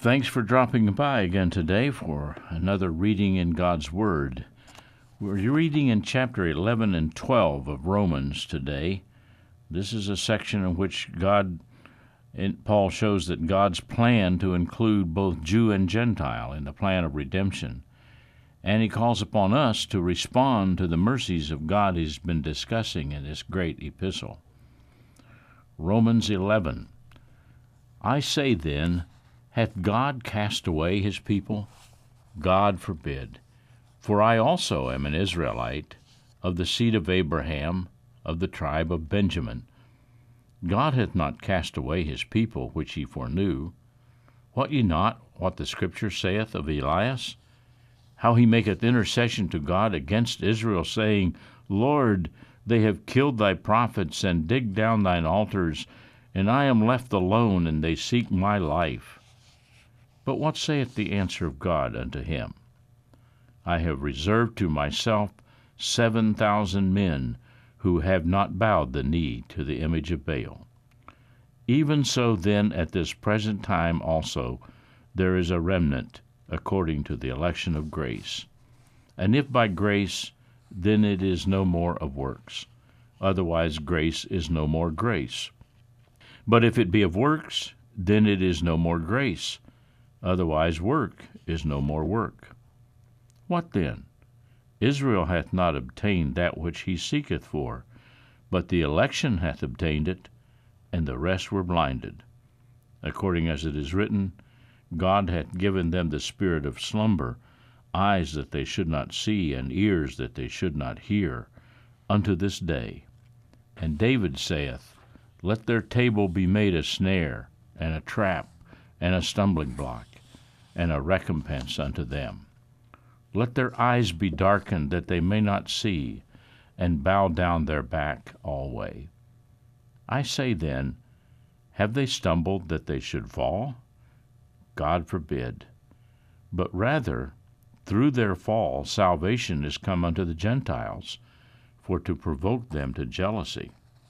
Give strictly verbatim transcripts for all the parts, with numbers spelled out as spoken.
Thanks for dropping by again today for another reading in God's Word. We're reading in chapter eleven and twelve of Romans today. This is a section in which God, and Paul shows that God's plan to include both Jew and Gentile in the plan of redemption. And he calls upon us to respond to the mercies of God he's been discussing in this great epistle. Romans eleven. I say then, hath God cast away his people? God forbid. For I also am an Israelite, of the seed of Abraham, of the tribe of Benjamin. God hath not cast away his people which he foreknew. Wot ye not what the Scripture saith of Elias? How he maketh intercession to God against Israel, saying, Lord, they have killed thy prophets, and digged down thine altars, and I am left alone, and they seek my life. But what saith the answer of God unto him? I have reserved to myself seven thousand men, who have not bowed the knee to the image of Baal. Even so then at this present time also there is a remnant, according to the election of grace. And if by grace, then it is no more of works. Otherwise grace is no more grace. But if it be of works, then it is no more grace. Otherwise work is no more work. What then? Israel hath not obtained that which he seeketh for, but the election hath obtained it, and the rest were blinded. According as it is written, God hath given them the spirit of slumber, eyes that they should not see, and ears that they should not hear, unto this day. And David saith, Let their table be made a snare, and a trap, and a stumbling block, and a recompense unto them. Let their eyes be darkened, that they may not see, and bow down their back alway. I say then, have they stumbled that they should fall? God forbid. But rather, through their fall, salvation is come unto the Gentiles, for to provoke them to jealousy.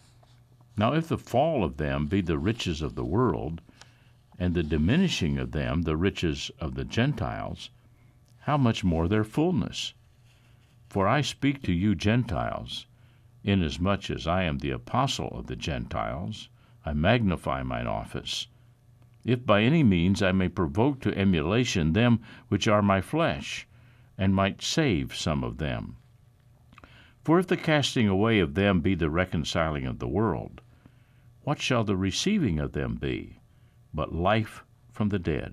Now if the fall of them be the riches of the world, and the diminishing of them the riches of the Gentiles, how much more their fullness? For I speak to you Gentiles, inasmuch as I am the apostle of the Gentiles, I magnify mine office, if by any means I may provoke to emulation them which are my flesh, and might save some of them. For if the casting away of them be the reconciling of the world, what shall the receiving of them be, but life from the dead?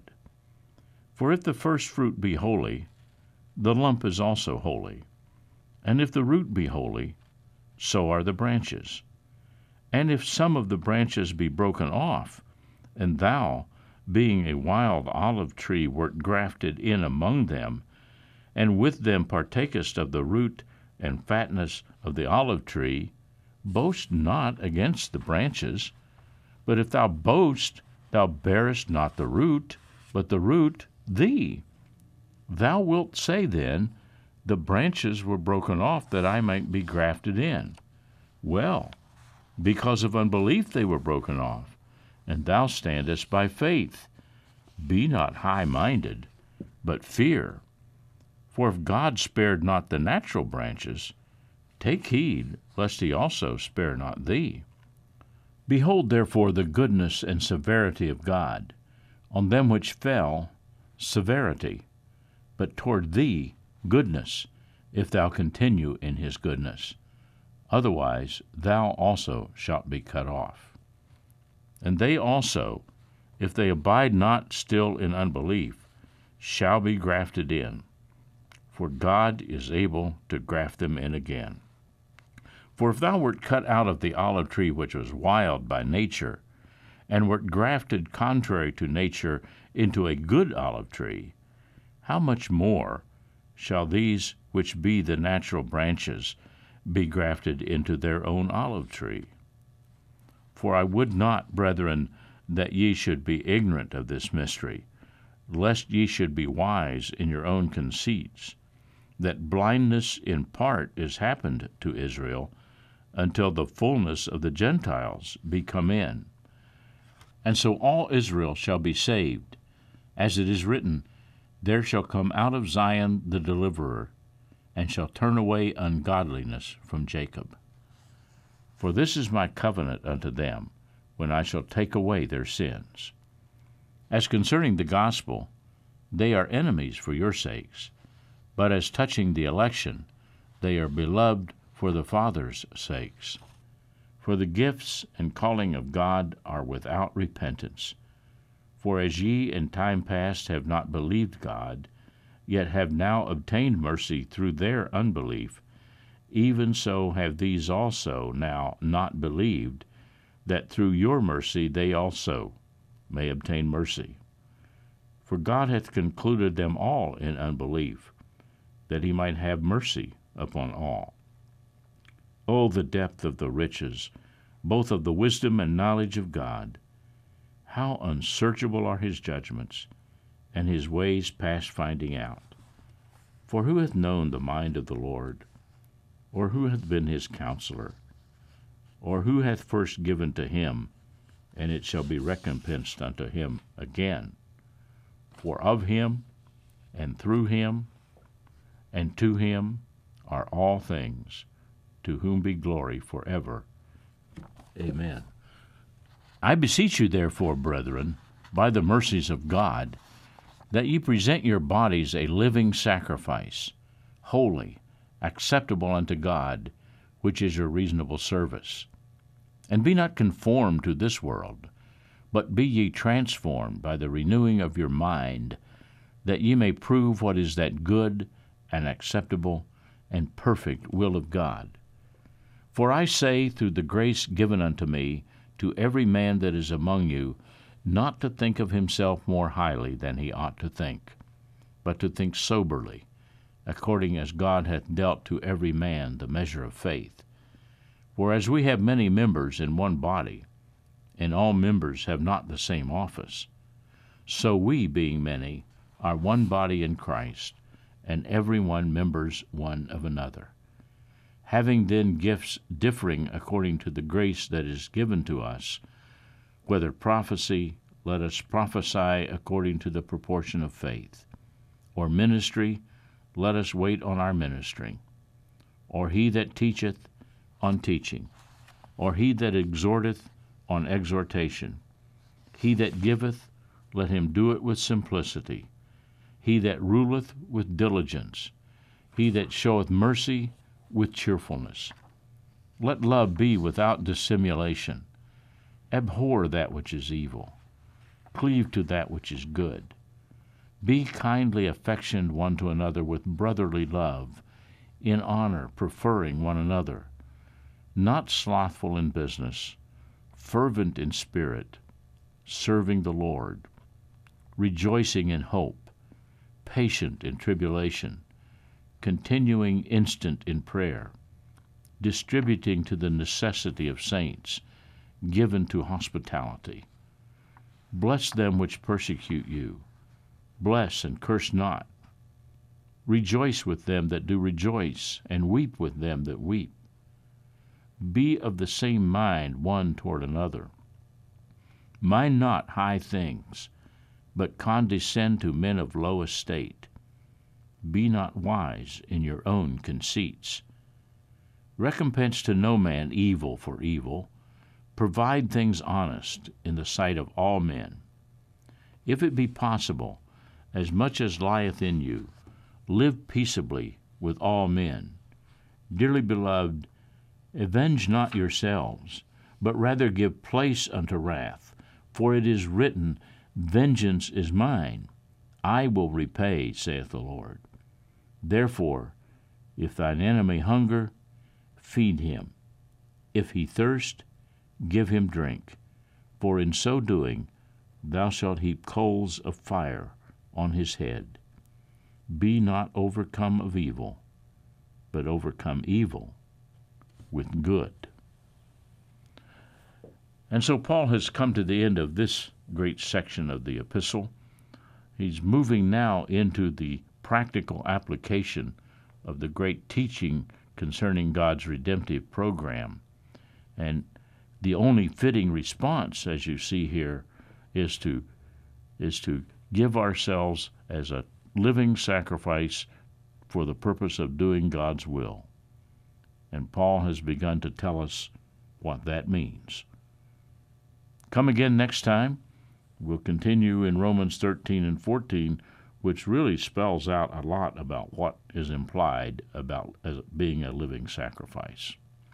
For if the first fruit be holy, the lump is also holy. And if the root be holy, so are the branches. And if some of the branches be broken off, and thou, being a wild olive tree, wert grafted in among them, and with them partakest of the root and fatness of the olive tree, boast not against the branches. But if thou boast, thou bearest not the root, but the root thee. Thou wilt say then, the branches were broken off that I might be grafted in. Well, because of unbelief they were broken off, and thou standest by faith. Be not high-minded, but fear. For if God spared not the natural branches, take heed lest he also spare not thee. Behold therefore the goodness and severity of God. On them which fell, severity, but toward thee goodness, if thou continue in his goodness. Otherwise thou also shalt be cut off. And they also, if they abide not still in unbelief, shall be grafted in. For God is able to graft them in again. For if thou wert cut out of the olive tree which was wild by nature, and wert grafted contrary to nature into a good olive tree, how much more shall these which be the natural branches be grafted into their own olive tree? For I would not, brethren, that ye should be ignorant of this mystery, lest ye should be wise in your own conceits, that blindness in part is happened to Israel, until the fullness of the Gentiles be come in. And so all Israel shall be saved, as it is written, There shall come out of Zion the deliverer, and shall turn away ungodliness from Jacob. For this is my covenant unto them, when I shall take away their sins. As concerning the gospel, they are enemies for your sakes, but as touching the election, they are beloved for the Father's sakes. For the gifts and calling of God are without repentance. For as ye in time past have not believed God, yet have now obtained mercy through their unbelief, even so have these also now not believed, that through your mercy they also may obtain mercy. For God hath concluded them all in unbelief, that he might have mercy upon all. O the depth of the riches, both of the wisdom and knowledge of God! How unsearchable are his judgments, and his ways past finding out. For who hath known the mind of the Lord? Or who hath been his counselor? Or who hath first given to him, and it shall be recompensed unto him again? For of him, and through him, and to him are all things, to whom be glory forever. Amen. I beseech you, therefore, brethren, by the mercies of God, that ye present your bodies a living sacrifice, holy, acceptable unto God, which is your reasonable service. And be not conformed to this world, but be ye transformed by the renewing of your mind, that ye may prove what is that good and acceptable and perfect will of God. For I say, through the grace given unto me, to every man that is among you, not to think of himself more highly than he ought to think, but to think soberly, according as God hath dealt to every man the measure of faith. For as we have many members in one body, and all members have not the same office, so we, being many, are one body in Christ, and every one members one of another. Having then gifts differing according to the grace that is given to us, whether prophecy, let us prophesy according to the proportion of faith, or ministry, let us wait on our ministering, or he that teacheth, on teaching, or he that exhorteth, on exhortation. He that giveth, let him do it with simplicity. He that ruleth, with diligence. He that showeth mercy, with cheerfulness. Let love be without dissimulation. Abhor that which is evil. Cleave to that which is good. Be kindly affectioned one to another with brotherly love, in honor preferring one another, not slothful in business, fervent in spirit, serving the Lord, rejoicing in hope, patient in tribulation, continuing instant in prayer, distributing to the necessity of saints, given to hospitality. Bless them which persecute you. Bless and curse not. Rejoice with them that do rejoice, and weep with them that weep. Be of the same mind one toward another. Mind not high things, but condescend to men of low estate. Be not wise in your own conceits. Recompense to no man evil for evil. Provide things honest in the sight of all men. If it be possible, as much as lieth in you, live peaceably with all men. Dearly beloved, avenge not yourselves, but rather give place unto wrath. For it is written, Vengeance is mine, I will repay, saith the Lord. Therefore, if thine enemy hunger, feed him. If he thirst, give him drink. For in so doing, thou shalt heap coals of fire on his head. Be not overcome of evil, but overcome evil with good. And so Paul has come to the end of this great section of the epistle. He's moving now into the practical application of the great teaching concerning God's redemptive program. And the only fitting response, as you see here, is to is to give ourselves as a living sacrifice for the purpose of doing God's will. And Paul has begun to tell us what that means. Come again next time. We'll continue in Romans thirteen and fourteen, which really spells out a lot about what is implied about as being a living sacrifice.